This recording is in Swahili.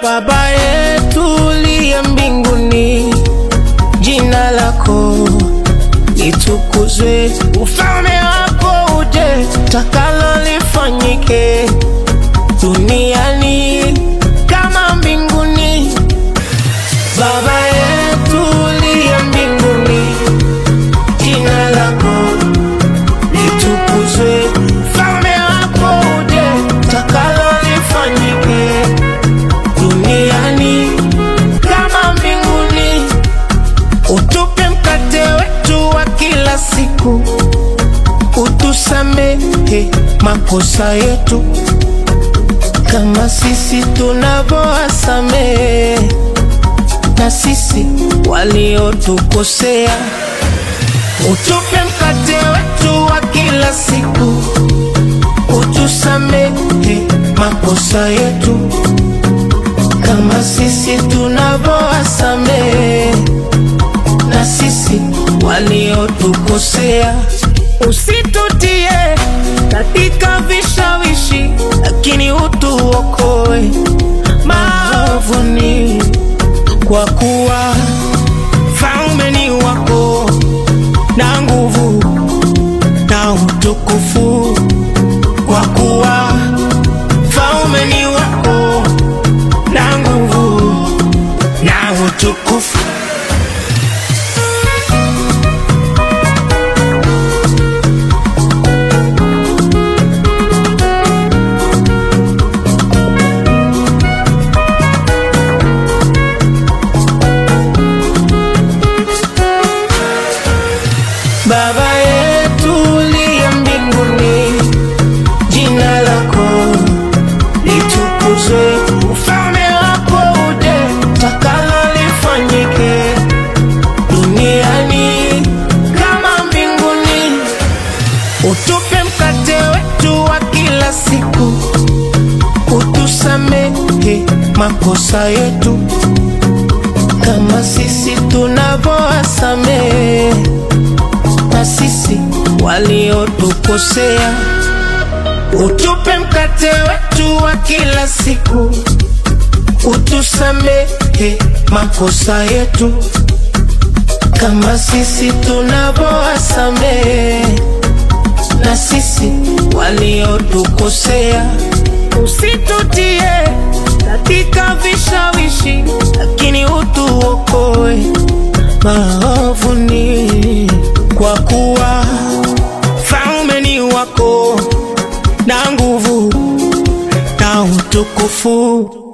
Baba yetu uliye mbinguni, jina lako litukuzwe, ufalme wako uje, takalo lifanyike duniani kama mbinguni. Baba yetu uliye mbinguni, jina lako litukuzwe, ufalme wako uje, takalo lifanyike duniani kama mbinguni. Utupe mkate wetu wa kila siku, utusamehe makosa yetu kama sisi tunavyowasamehe na sisi waliotukosea. Utupe mkate wetu wa kila siku, utusamehe makosa yetu kama sisi tunavyowasamehe na sisi waliotukosea. Usitutie katika vishawishi, lakini utuokoe maovuni, kwa kuwa ufalme ni wako na nguvu na utukufu, kwa kuwa ufalme ni wako na nguvu na utukufu. Baba yetu uliye mbinguni, jina lako litukuzwe, ufalme wako uje, takalo lifanyike duniani kama mbinguni. Utupe mkate wetu wa kila siku, utusamehe makosa yetu kama sisi tunavyowasamehe na sisi waliotukosea. Utupe mkate wetu wa kila siku, utusamehe makosa yetu kama sisi tunavyowasamehe na sisi waliotukosea. Usitutie katika vishawishi, lakini utuokoe maovuni, kwa kuwa ufalme ni wako na nguvu na utukufu.